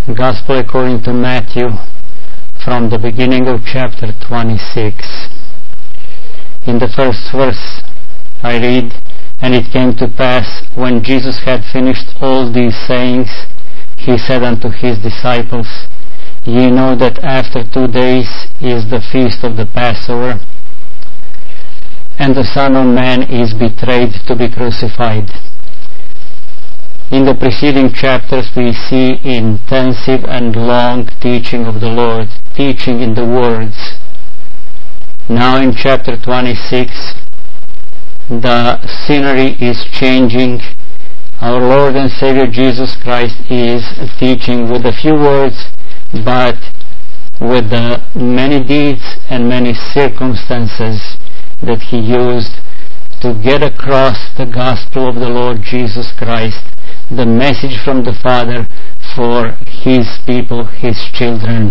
Gospel according to Matthew, from the beginning of chapter 26. In the first verse I read, "And it came to pass, when Jesus had finished all these sayings, he said unto his disciples, Ye know that after 2 days is the feast of the Passover, and the Son of Man is betrayed to be crucified." In the preceding chapters we see intensive and long teaching of the Lord, teaching in the words. Now in chapter 26, the scenery is changing. Our Lord and Savior Jesus Christ is teaching with a few words, but with the many deeds and many circumstances that he used to get across the gospel of the Lord Jesus Christ, the message from the Father for his people, his children.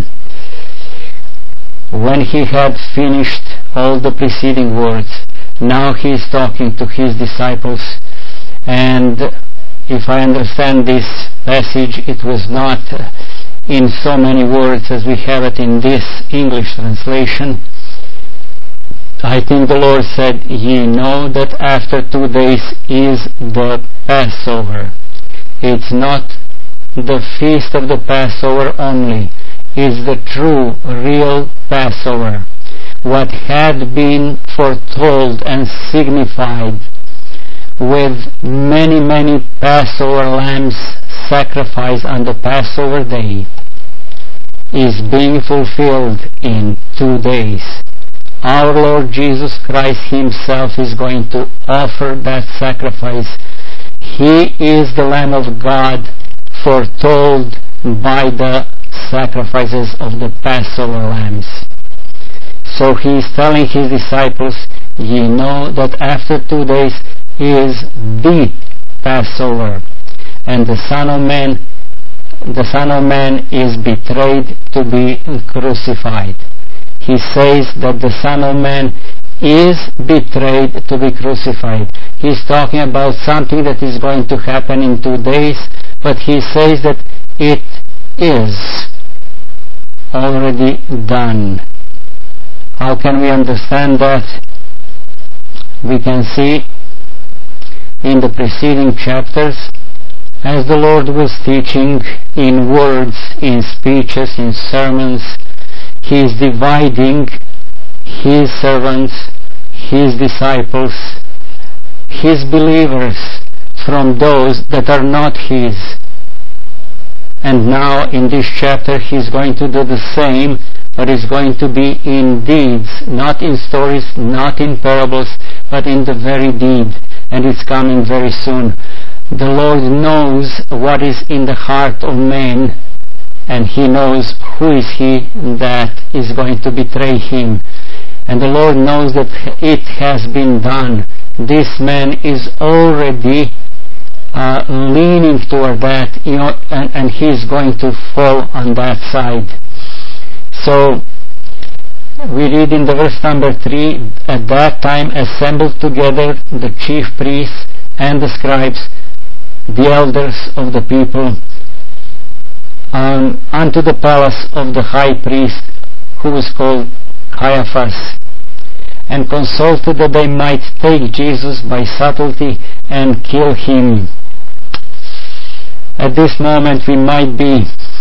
When he had finished all the preceding words, now he is talking to his disciples, and if I understand this passage, it was not in so many words as we have it in this English translation. I think the Lord said, "Ye know that after 2 days is the Passover." It's not the feast of the Passover only. It's the true, real Passover. What had been foretold and signified with many, many Passover lambs sacrificed on the Passover day is being fulfilled in 2 days. Our Lord Jesus Christ himself is going to offer that sacrifice. He is the Lamb of God foretold by the sacrifices of the Passover lambs. So he is telling his disciples, "Ye know that after 2 days is the Passover, and the Son of Man is betrayed to be crucified." He says that the Son of Man is betrayed to be crucified. He's talking about something that is going to happen in 2 days, but he says that it is already done. How can we understand that? We can see in the preceding chapters, as the Lord was teaching in words, in speeches, in sermons, he is dividing his servants, his disciples, his believers from those that are not his. And now in this chapter he's going to do the same, but it's going to be in deeds, not in stories, not in parables, but in the very deed. And it's coming very soon. The Lord knows what is in the heart of man, and he knows who is he that is going to betray him. And the Lord knows that it has been done. This man is already leaning toward that, and he is going to fall on that side. So we read in the verse number 3, "At that time assembled together the chief priests and the scribes, the elders of the people, unto the palace of the high priest, who was called Caiaphas, and consulted that they might take Jesus by subtlety and kill him." At this moment we might be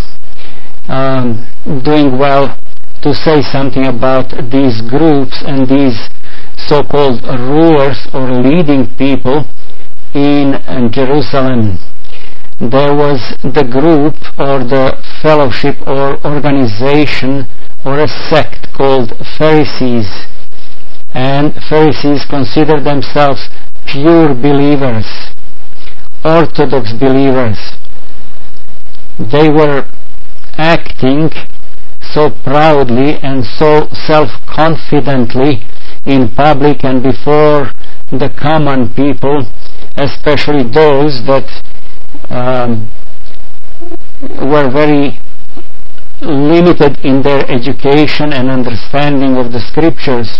doing well to say something about these groups and these so-called rulers or leading people in Jerusalem. There was the group or the fellowship or organization or a sect called Pharisees. And Pharisees consider themselves pure believers, orthodox believers. They were acting so proudly and so self-confidently in public and before the common people, especially those that were very limited in their education and understanding of the scriptures.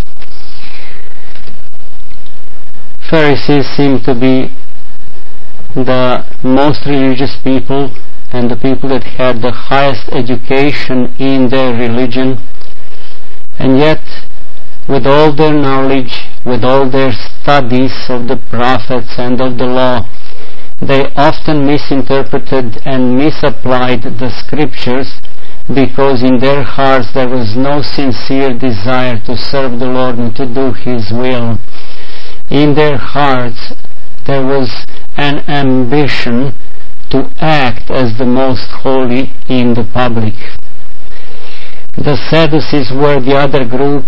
Pharisees seem to be the most religious people and the people that had the highest education in their religion. And yet, with all their knowledge, with all their studies of the prophets and of the law, they often misinterpreted and misapplied the scriptures, because in their hearts there was no sincere desire to serve the Lord and to do His will. In their hearts there was an ambition to act as the most holy in the public. The Sadducees were the other group.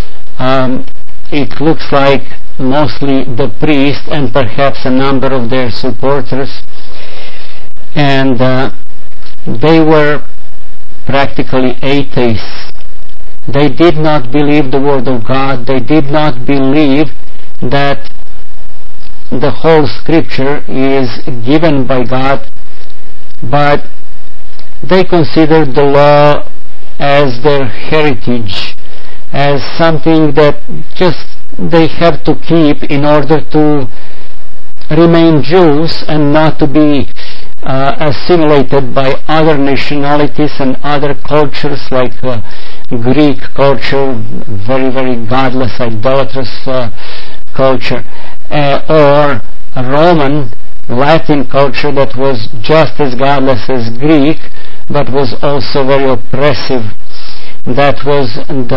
It looks like mostly the priest and perhaps a number of their supporters, and they were practically atheists. They did not believe the Word of God. They did not believe that the whole Scripture is given by God, but they considered the law as their heritage, as something that just they have to keep in order to remain Jews and not to be assimilated by other nationalities and other cultures, like Greek culture, very, very godless, idolatrous culture, or Roman, Latin culture that was just as godless as Greek, but was also very oppressive. That was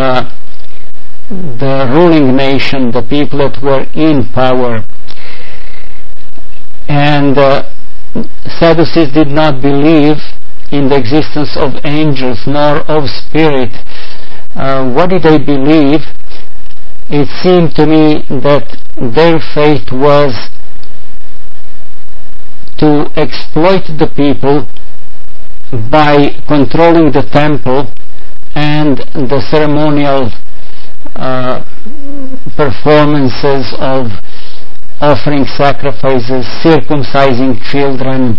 the ruling nation, the people that were in power. And Sadducees did not believe in the existence of angels nor of spirit. What did they believe? It seemed to me that their faith was to exploit the people by controlling the temple and the ceremonial performances of offering sacrifices, circumcising children,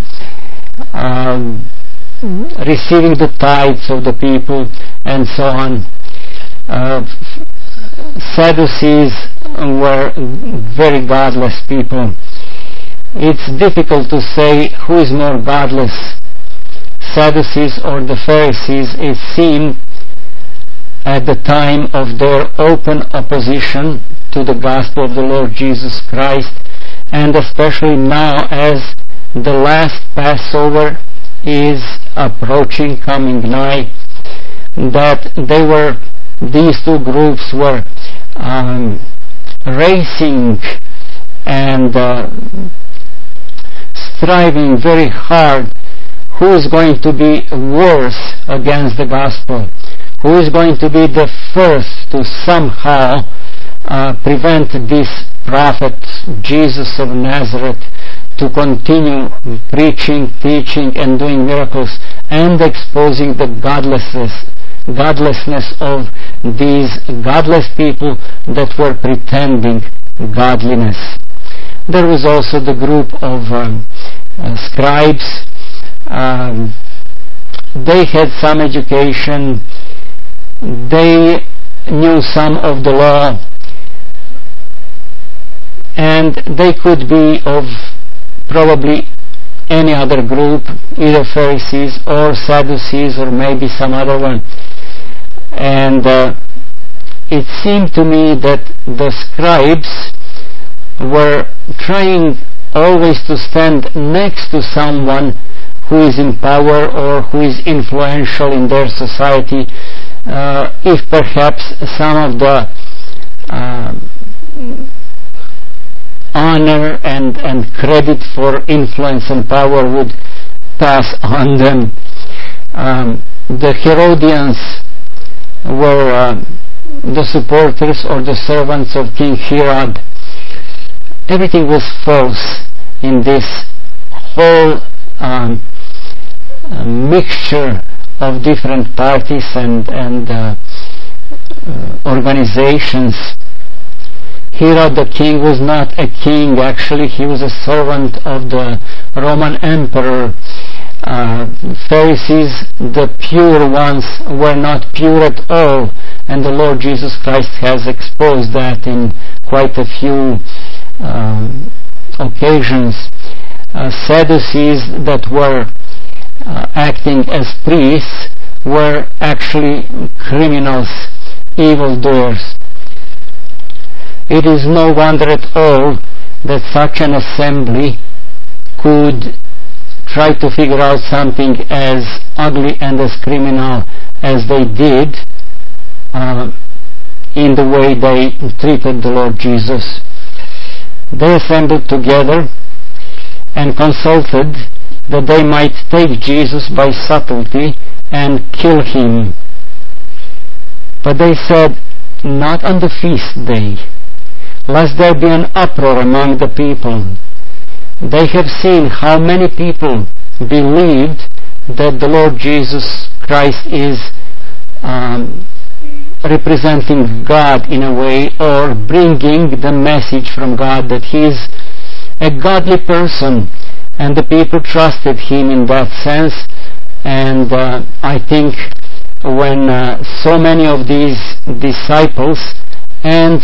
receiving the tithes of the people, and so on. Sadducees were very godless people. It's difficult to say who is more godless, Sadducees or the Pharisees. It seemed at the time of their open opposition to the gospel of the Lord Jesus Christ, and especially now as the last Passover is approaching, coming nigh, that these two groups were racing and striving very hard. Who is going to be worse against the gospel? Who is going to be the first to somehow prevent this prophet Jesus of Nazareth to continue preaching, teaching, and doing miracles, and exposing the godlessness of these godless people that were pretending godliness. There was also the group of scribes. They had some education. They knew some of the law, and they could be of probably any other group, either Pharisees or Sadducees or maybe some other one. And it seemed to me that the scribes were trying always to stand next to someone who is in power or who is influential in their society, if perhaps some of the honor and credit for influence and power would pass on them. The Herodians were the supporters or the servants of King Herod. Everything was false in this whole mixture of different parties and organizations. Herod the king was not a king. Actually, he was a servant of the Roman emperor. Pharisees, the pure ones, were not pure at all, and the Lord Jesus Christ has exposed that in quite a few occasions. Sadducees that were acting as priests were actually criminals, evildoers. It is no wonder at all that such an assembly could try to figure out something as ugly and as criminal as they did in the way they treated the Lord Jesus. They assembled together and consulted that they might take Jesus by subtlety and kill him. But they said, not on the feast day, lest there be an uproar among the people. They have seen how many people believed that the Lord Jesus Christ is representing God in a way, or bringing the message from God that he is a godly person, and the people trusted him in that sense. And I think when so many of these disciples and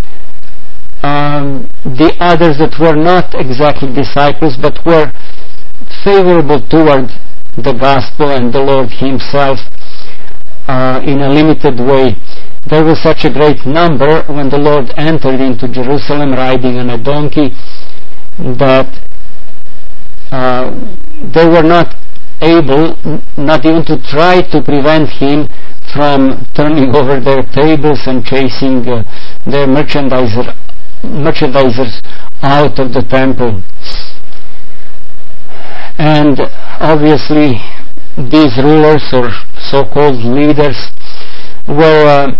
the others that were not exactly disciples but were favorable toward the gospel and the Lord himself in a limited way, there was such a great number when the Lord entered into Jerusalem riding on a donkey that they were not able, not even to try to prevent him from turning over their tables and chasing their merchandisers out of the temple. And obviously these rulers or so-called leaders were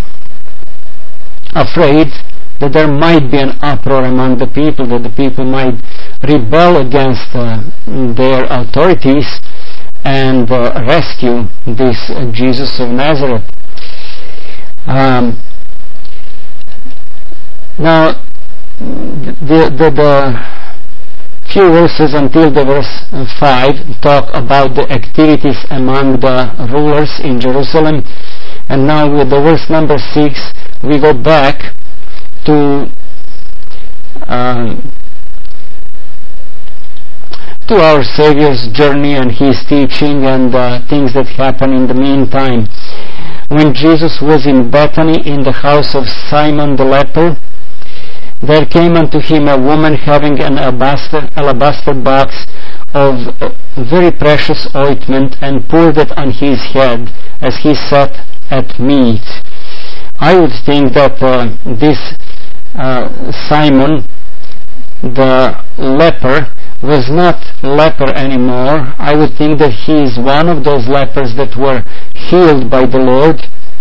afraid that there might be an uproar among the people, that the people might rebel against their authorities and rescue this Jesus of Nazareth. Now, the few verses until the verse 5 talk about the activities among the rulers in Jerusalem, and now with the verse number 6 we go back to our Savior's journey and his teaching and things that happen in the meantime. When Jesus was in Bethany in the house of Simon the leper, there came unto him a woman having an alabaster box of very precious ointment, and poured it on his head as he sat at meat. I would think that this Simon the leper was not leper anymore. I would think that he is one of those lepers that were healed by the Lord,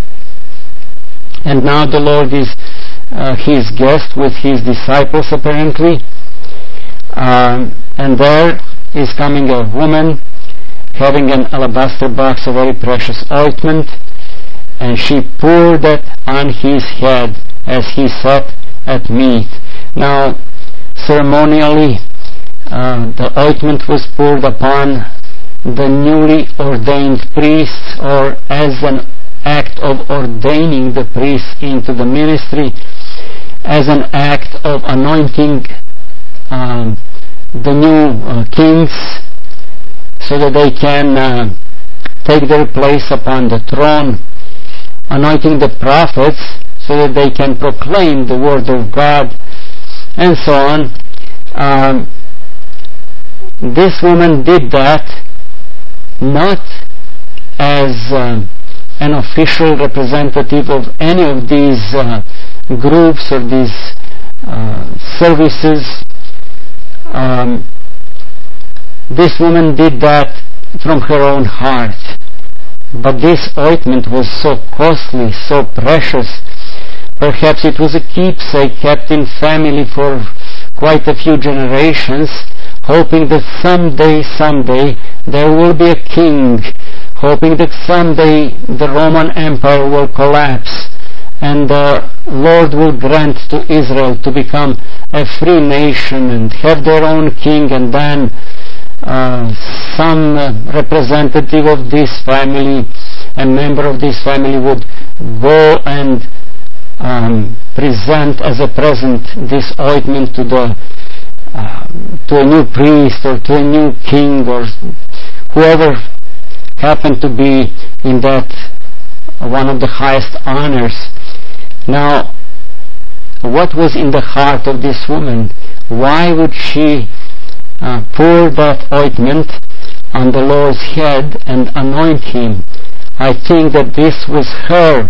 and now the Lord is his guest with his disciples apparently, and there is coming a woman having an alabaster box of very precious ointment, and she poured it on his head as he sat at meat. Now ceremonially the ointment was poured upon the newly ordained priests, or as an act of ordaining the priests into the ministry, as an act of anointing the new kings so that they can take their place upon the throne, anointing the prophets so that they can proclaim the word of God, and so on. This woman did that not as an official representative of any of these groups or these services. This woman did that from her own heart. But this ointment was so costly, so precious. Perhaps it was a keepsake kept in family for quite a few generations, hoping that someday there will be a king, hoping that someday the Roman Empire will collapse and the Lord will grant to Israel to become a free nation and have their own king, and then some representative of this family, a member of this family, would go and present as a present this ointment to a new priest or to a new king or whoever happened to be in that one of the highest honors. Now, what was in the heart of this woman? Why would she pour that ointment on the Lord's head and anoint him? I think that this was her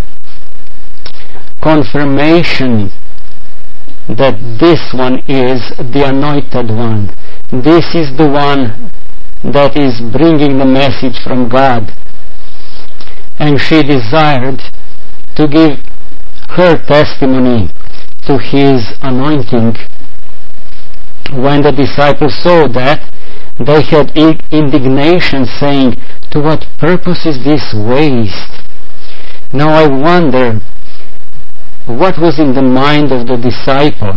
confirmation that this one is the anointed one. This is the one that is bringing the message from God. And she desired to give her testimony to his anointing. When the disciples saw that, they had indignation, saying, "To what purpose is this waste?" Now I wonder, what was in the mind of the disciples?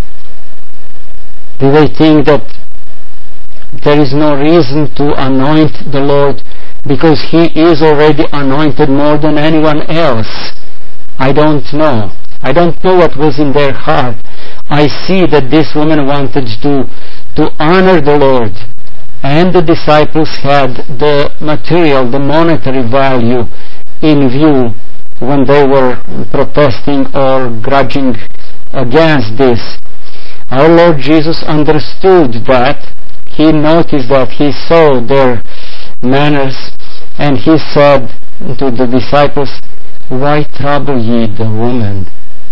Did they think that there is no reason to anoint the Lord because he is already anointed more than anyone else? I don't know. I don't know what was in their heart. I see that this woman wanted to honor the Lord, and the disciples had the material, the monetary value in view when they were protesting or grudging against this. Our Lord Jesus understood that. He noticed that. He saw their manners, and he said to the disciples, "Why trouble ye the woman?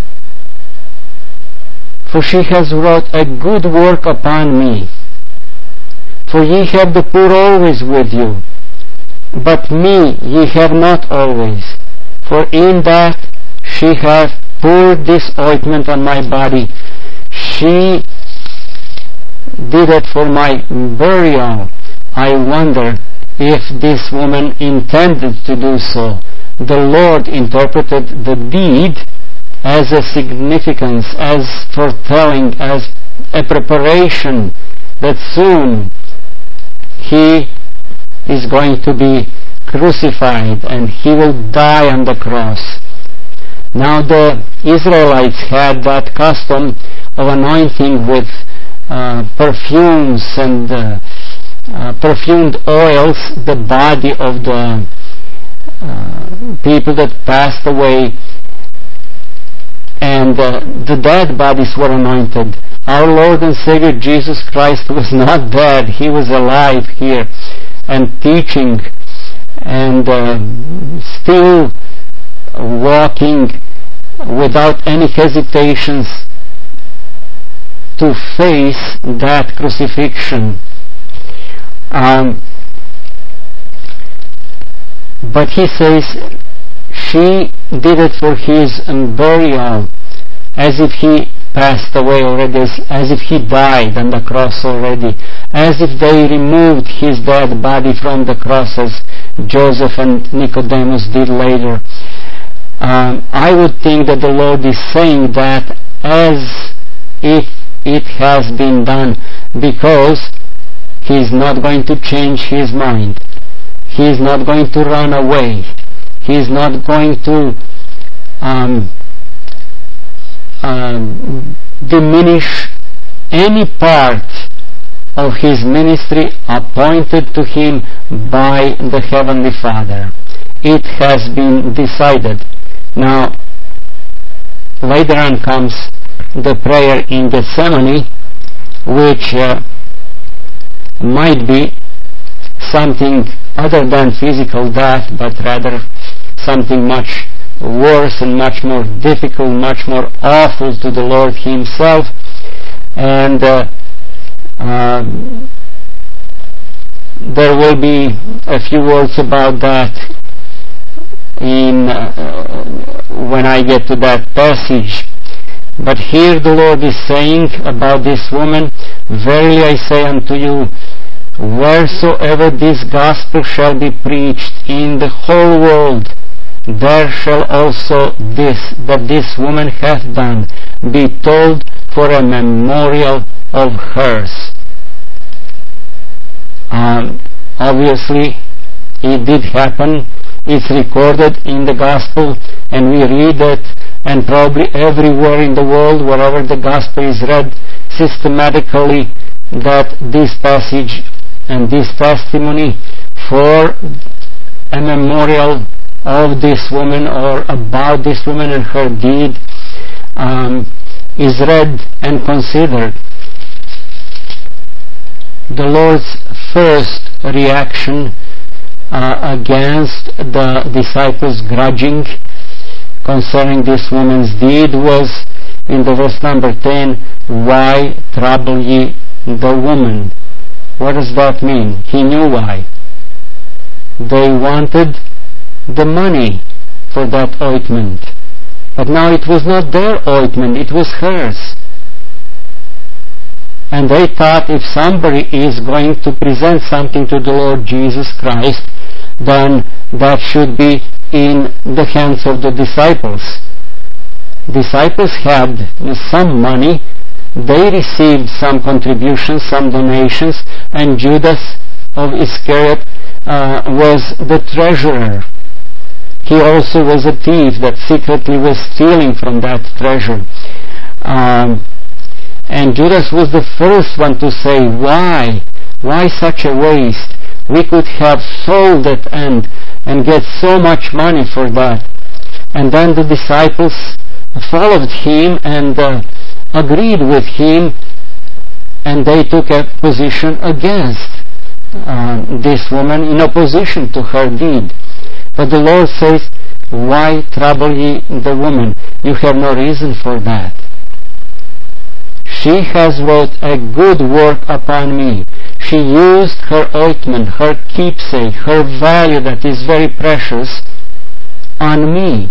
For she has wrought a good work upon me. For ye have the poor always with you, but me ye have not always. For in that she hath poured this ointment on my body, she did it for my burial." I wonder if this woman intended to do so. The Lord interpreted the deed as a significance, as foretelling, as a preparation that soon he is going to be crucified and he will die on the cross. Now the Israelites had that custom of anointing with perfumes and perfumed oils the body of the people that passed away, and the dead bodies were anointed. Our Lord and Savior Jesus Christ was not dead. He was alive here and teaching and still walking without any hesitations to face that crucifixion. But he says she did it for his burial, as if he passed away already, as if he died on the cross already, as if they removed his dead body from the cross, as Joseph and Nicodemus did later. I would think that the Lord is saying that as if it has been done, because he is not going to change his mind. He is not going to run away. He is not going to diminish any part of his ministry appointed to him by the Heavenly Father. It has been decided. Now, later on comes the prayer in Gethsemane, which might be something other than physical death, but rather something much worse and much more difficult, much more awful to the Lord himself. And there will be a few words about that when I get to that passage. But here the Lord is saying about this woman, "Verily I say unto you, wheresoever this gospel shall be preached in the whole world, there shall also that this woman hath done be told for a memorial of hers." Obviously, it did happen. It's recorded in the gospel, and we read it, and probably everywhere in the world, wherever the gospel is read systematically, that this passage and this testimony before a memorial of this woman or about this woman and her deed is read and considered, the Lord's first reaction against the disciples' grudging concerning this woman's deed was in the verse number 10, "Why trouble ye the woman?" What does that mean? He knew why. They wanted the money for that ointment. But now it was not their ointment, it was hers. And they thought if somebody is going to present something to the Lord Jesus Christ, then that should be in the hands of the disciples. Disciples had some money, they received some contributions, some donations, and Judas of Iscariot was the treasurer. He also was a thief that secretly was stealing from that treasure. And Judas was the first one to say, why? Why such a waste? We could have sold it and get so much money for that. And then the disciples followed him and agreed with him, and they took a position against this woman in opposition to her deed. But the Lord says, "Why trouble ye the woman? You have no reason for that. She has wrought a good work upon me. She used her ointment, her keepsake, her value that is very precious on me.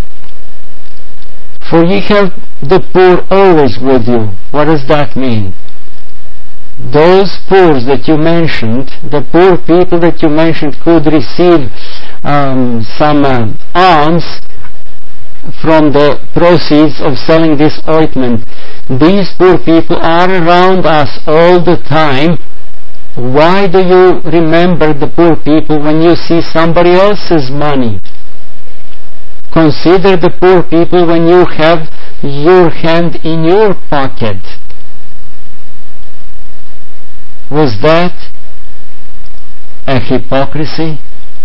For ye have the poor always with you." What does that mean? Those poor that you mentioned, the poor people that you mentioned could receive some alms from the proceeds of selling this ointment. These poor people are around us all the time. Why do you remember the poor people when you see somebody else's money? Consider the poor people when you have your hand in your pocket. Was that a hypocrisy?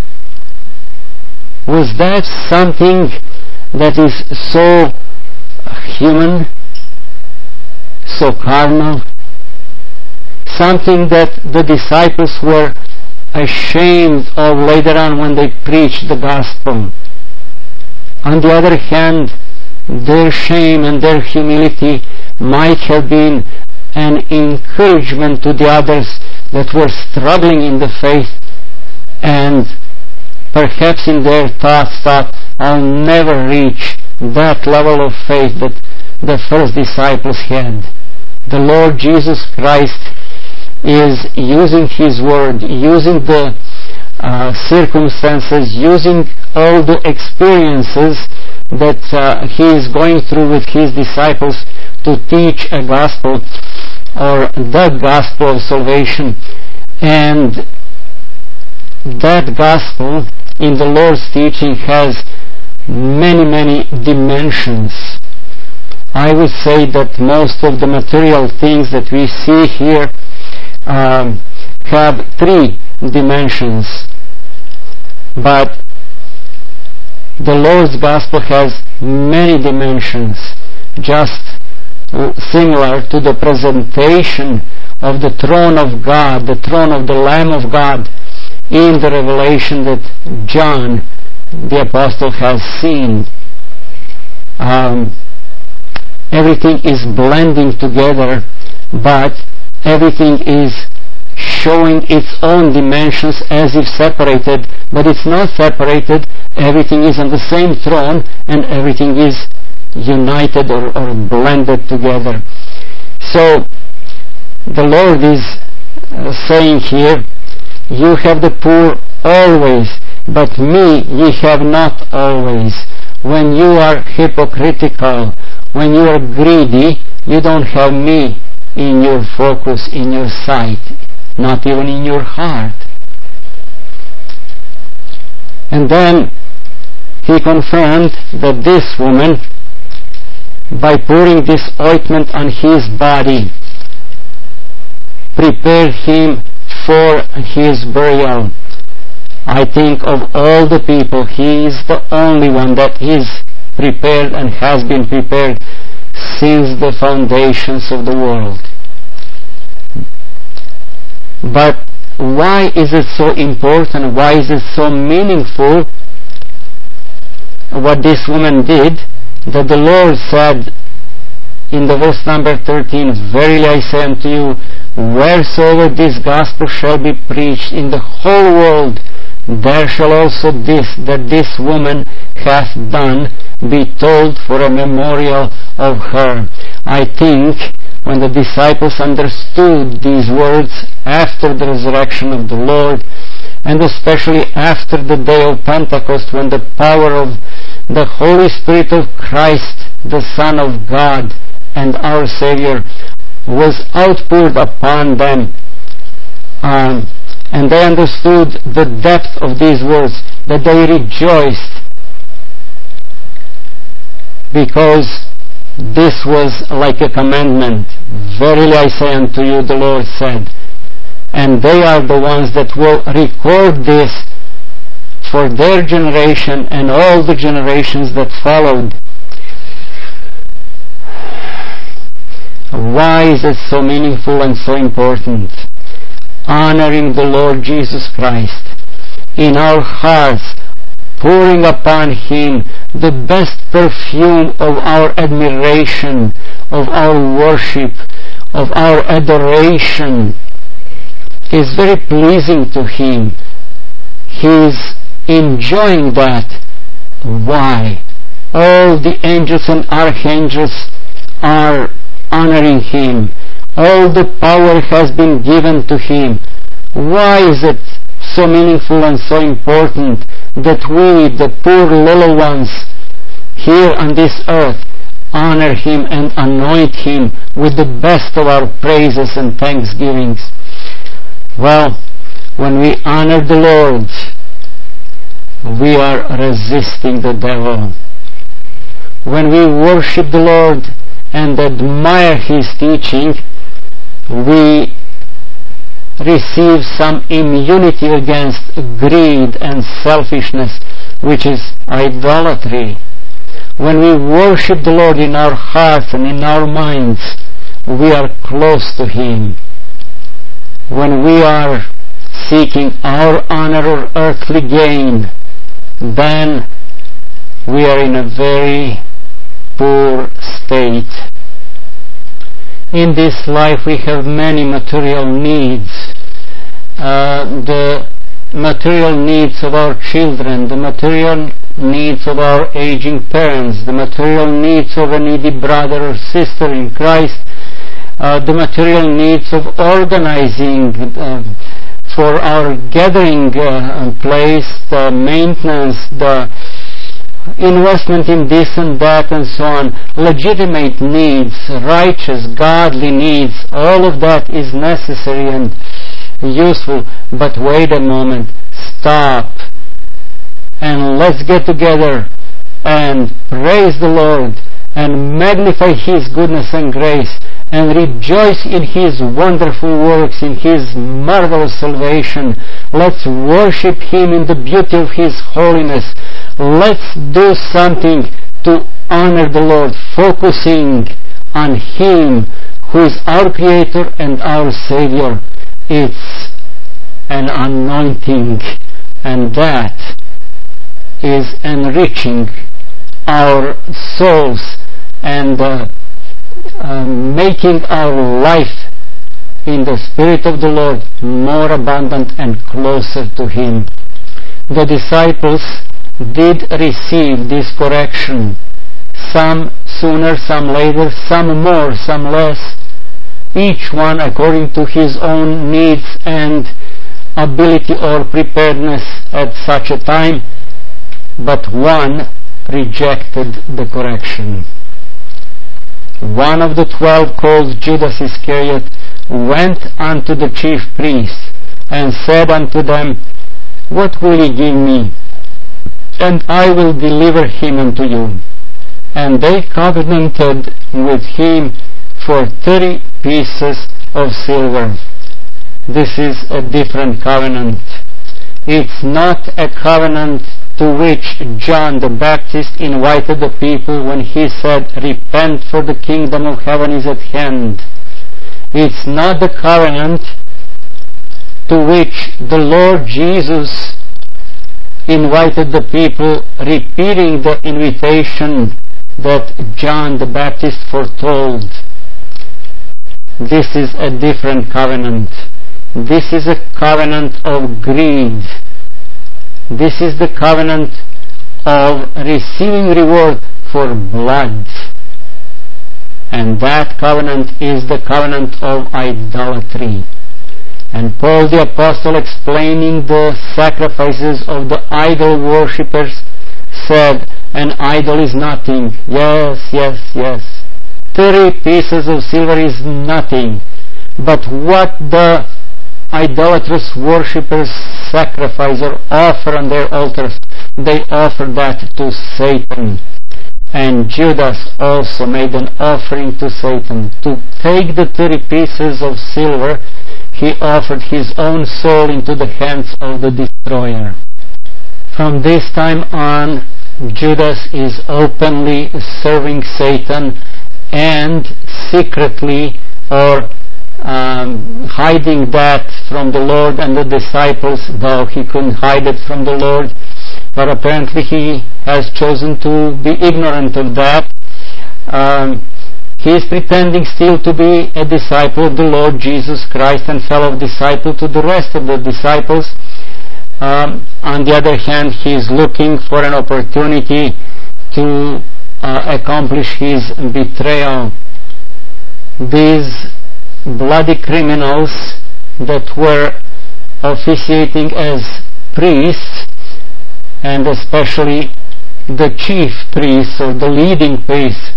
Was that something that is so human, so carnal? Something that the disciples were ashamed of later on when they preached the gospel. On the other hand, their shame and their humility might have been an encouragement to the others that were struggling in the faith, and perhaps in their thoughts thought, "I'll never reach that level of faith that the first disciples had." The Lord Jesus Christ is using His Word, using the circumstances, using all the experiences that He is going through with His disciples to teach a gospel, or the gospel of salvation. And that gospel in the Lord's teaching has many, many dimensions. I would say that most of the material things that we see here have three dimensions, but the Lord's gospel has many dimensions, just similar to the presentation of the throne of God, the throne of the Lamb of God in the revelation that John the Apostle has seen. Everything is blending together, but everything is showing its own dimensions as if separated, but it's not separated. Everything is on the same throne, and everything is united or blended together. So the Lord is saying here, "You have the poor always, but me ye have not always." When you are hypocritical, when you are greedy, you don't have me in your focus, in your sight, not even in your heart. And then He confirmed that this woman, by pouring this ointment on His body, prepared Him for His burial. I think of all the people, he is the only one that is prepared and has been prepared since the foundations of the world. But why is it so important? Why is it so meaningful what this woman did? That the Lord said in the verse number 13, "Verily I say unto you, wheresoever this gospel shall be preached in the whole world, there shall also this that this woman hath done be told for a memorial of her." I think when the disciples understood these words after the resurrection of the Lord, and especially after the day of Pentecost, when the power of the Holy Spirit of Christ, the Son of God and our Savior, was outpoured upon them, and they understood the depth of these words, that they rejoiced, because this was like a commandment. "Verily I say unto you," the Lord said. And they are the ones that will record this for their generation and all the generations that followed. Why is it so meaningful and so important? Honoring the Lord Jesus Christ in our hearts, pouring upon Him the best perfume of our admiration, of our worship, of our adoration, is very pleasing to Him. He is enjoying that. Why? All the angels and archangels are honoring Him. All the power has been given to Him. Why is it so meaningful and so important that we, the poor little ones here on this earth, honor Him and anoint Him with the best of our praises and thanksgivings? Well, when we honor the Lord, we are resisting the devil. When we worship the Lord and admire His teaching, we receive some immunity against greed and selfishness, which is idolatry. When we worship the Lord in our hearts and in our minds, we are close to Him. When we are seeking our honor or earthly gain, then we are in a very poor state. In this life we have many material needs. The material needs of our children, the material needs of our aging parents, the material needs of a needy brother or sister in Christ, the material needs of organizing for our gathering place, the maintenance, the investment in this and that and so on, legitimate needs, righteous, godly needs, all of that is necessary and useful. But wait a moment, stop, and let's get together and praise the Lord and magnify His goodness and grace and rejoice in His wonderful works, in His marvelous salvation. Let's worship Him in the beauty of His holiness. Let's do something to honor the Lord, focusing on Him who is our Creator and our Savior. It's an anointing, and that is enriching our souls and making our life in the Spirit of the Lord more abundant and closer to Him. The disciples did receive this correction, some sooner, some later, some more, some less, each one according to his own needs and ability or preparedness at such a time, but one rejected the correction. One of the 12, called Judas Iscariot, went unto the chief priests and said unto them, What will ye give me? And I will deliver him unto you. And they covenanted with him for 30 pieces of silver. This is a different covenant. It's not a covenant to which John the Baptist invited the people when he said, "Repent, for the kingdom of heaven is at hand." It's not the covenant to which the Lord Jesus invited the people, repeating the invitation that John the Baptist foretold. This is a different covenant. This is a covenant of greed. This is the covenant of receiving reward for blood. And that covenant is the covenant of idolatry. And Paul the Apostle, explaining the sacrifices of the idol worshippers, said, an idol is nothing. Yes. 30 pieces of silver is nothing. But what the idolatrous worshippers sacrifice or offer on their altars, they offer that to Satan. And Judas also made an offering to Satan. To take the 30 pieces of silver, he offered his own soul into the hands of the destroyer. From this time on, Judas is openly serving Satan and secretly or hiding that from the Lord and the disciples, though he couldn't hide it from the Lord. But apparently he has chosen to be ignorant of that. He is pretending still to be a disciple of the Lord Jesus Christ and fellow disciple to the rest of the disciples. On the other hand, he is looking for an opportunity to accomplish his betrayal. These bloody criminals that were officiating as priests, and especially the chief priests or the leading priests,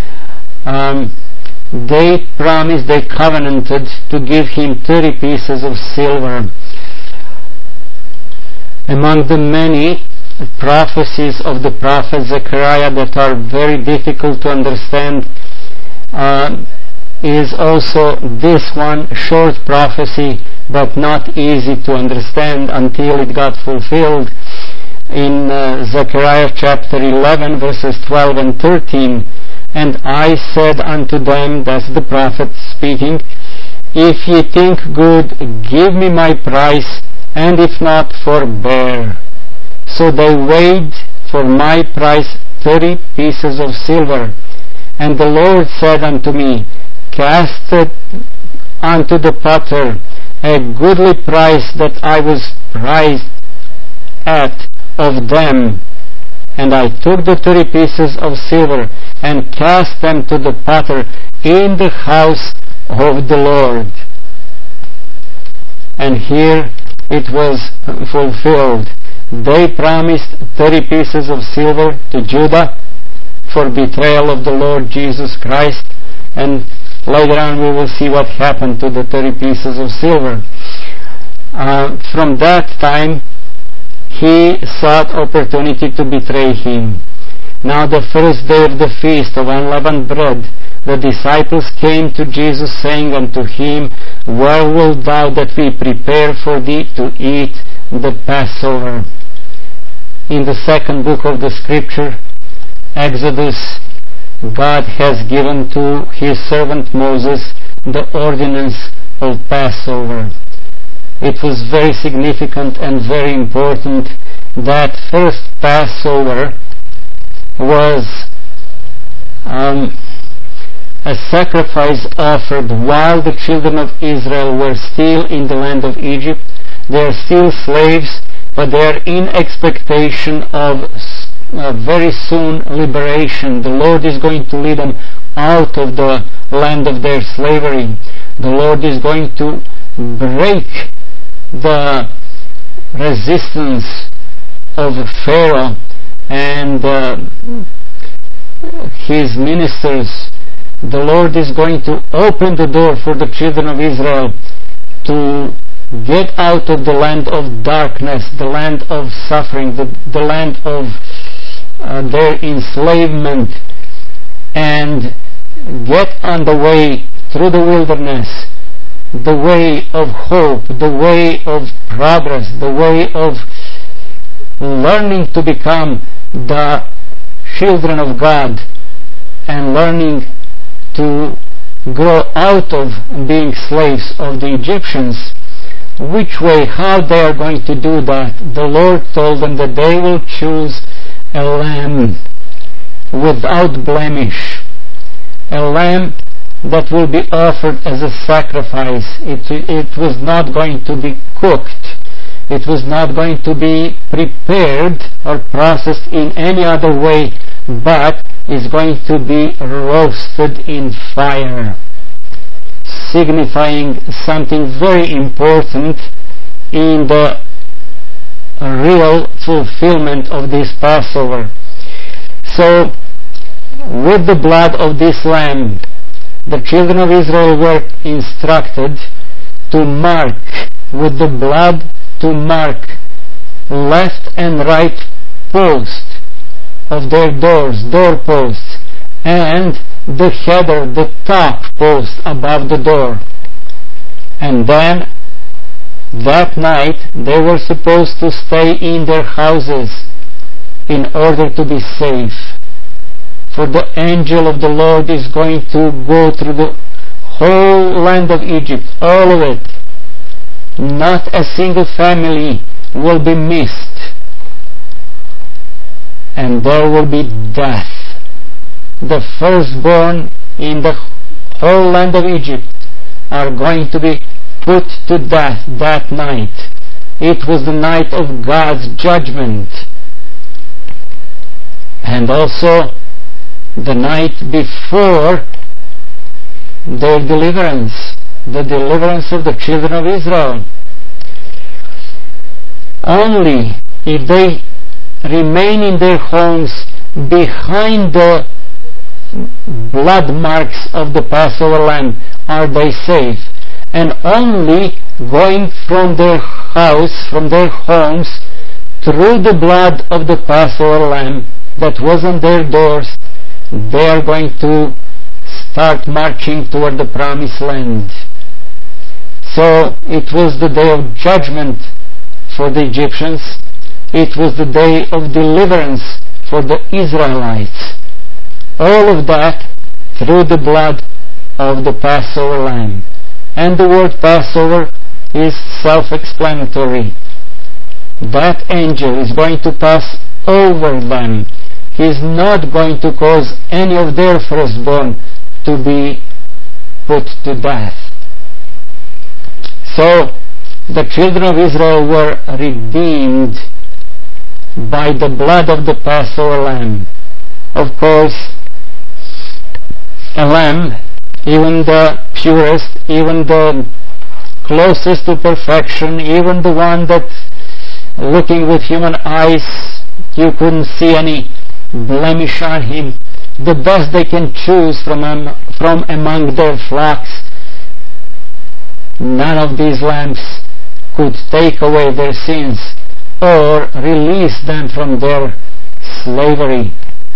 they promised, they covenanted to give him 30 pieces of silver. Among the many prophecies of the prophet Zechariah that are very difficult to understand is also this one, short prophecy, but not easy to understand until it got fulfilled. In Zechariah chapter 11, verses 12 and 13, and I said unto them, that's the prophet speaking, if ye think good, give me my price, and if not, forbear. So they weighed for my price 30 pieces of silver. And the Lord said unto me, cast it unto the potter, a goodly price that I was prized at of them. And I took the 30 pieces of silver and cast them to the potter in the house of the Lord. And here it was fulfilled. They promised 30 pieces of silver to Judah for betrayal of the Lord Jesus Christ, and later on we will see what happened to the 30 pieces of silver. From that time, he sought opportunity to betray him. Now the first day of the feast of unleavened bread, the disciples came to Jesus, saying unto him, where wilt thou that we prepare for thee to eat the Passover? In the second book of the scripture, Exodus, God has given to his servant Moses the ordinance of Passover. It was very significant and very important. That first Passover was a sacrifice offered while the children of Israel were still in the land of Egypt. They are still slaves, but they are in expectation of very soon liberation. The Lord is going to lead them out of the land of their slavery. The Lord is going to break the resistance of Pharaoh and his ministers. The Lord is going to open the door for the children of Israel to get out of the land of darkness, the land of suffering, the land of their enslavement, and get on the way through the wilderness the way of hope, the way of progress, the way of learning to become the children of God and learning to grow out of being slaves of the Egyptians. Which way, how they are going to do that? The Lord told them that they will choose a lamb without blemish, a lamb that will be offered as a sacrifice. It was not going to be cooked. It was not going to be prepared or processed in any other way, but is going to be roasted in fire, signifying something very important in the real fulfillment of this Passover. So, with the blood of this lamb, the children of Israel were instructed to mark, with the blood, to mark left and right post of their doorposts, and the header, the top post above the door. And then, that night, they were supposed to stay in their houses in order to be safe. For the angel of the Lord is going to go through the whole land of Egypt, all of it. Not a single family will be missed. And there will be death. The firstborn in the whole land of Egypt are going to be put to death that night. It was the night of God's judgment. And also the night before their deliverance, the deliverance of the children of Israel. Only if they remain in their homes behind the blood marks of the Passover lamb are they safe, and only going from their house, from their homes, through the blood of the Passover lamb that was on their doors, they are going to start marching toward the promised land. So it was the day of judgment for the Egyptians. It was the day of deliverance for the Israelites. All of that through the blood of the Passover lamb. And the word Passover is self-explanatory. That angel is going to pass over them. He is not going to cause any of their firstborn to be put to death. So, the children of Israel were redeemed by the blood of the Passover lamb. Of course, a lamb, even the purest, even the closest to perfection, even the one that, looking with human eyes, you couldn't see any blemish on him, the best they can choose from among their flocks, none of these lambs could take away their sins or release them from their slavery.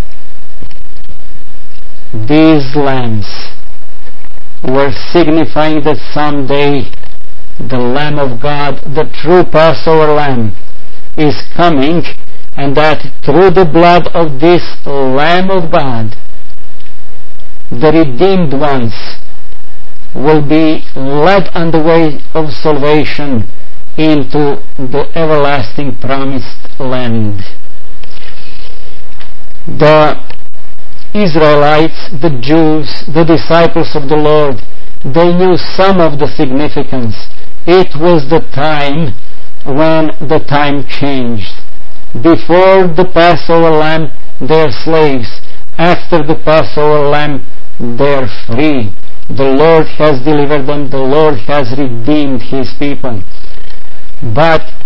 These lambs were signifying that someday the Lamb of God, the true Passover Lamb, is coming, and that through the blood of this Lamb of God, the redeemed ones will be led on the way of salvation into the everlasting promised land. The Israelites, the Jews, the disciples of the Lord, they knew some of the significance. It was the time when the time changed. Before the Passover lamb, they're slaves. After the Passover lamb, they're free. The Lord has delivered them. The Lord has redeemed His people. But